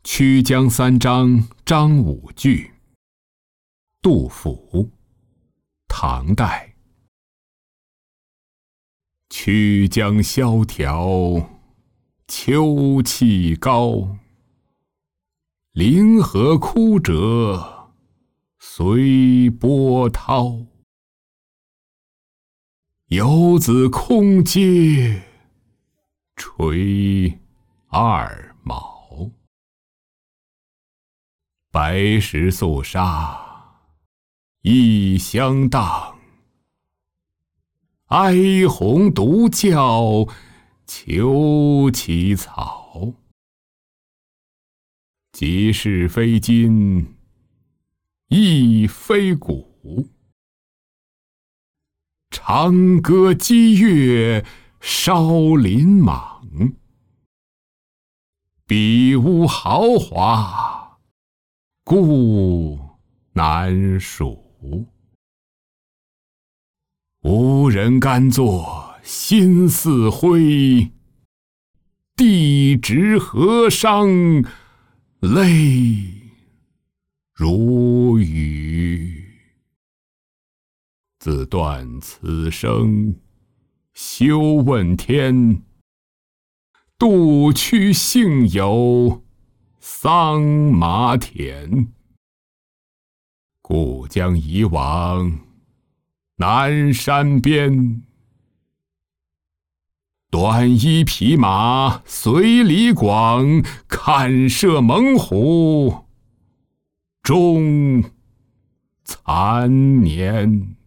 曲江三章张五句。杜甫，唐代。曲江萧条，秋气高。临河枯者，随波涛。游子空嗟，垂二毛。白石素纱一相当，哀鸿独教秋起草。即是非今，亦非古。长歌激越烧林莽，比屋豪华，故难数。无人甘作心似灰，地执河商泪如雨。自断此生休问天，度去幸有桑麻田。故将移往南山边，短衣匹马随李广，看射猛虎终残年。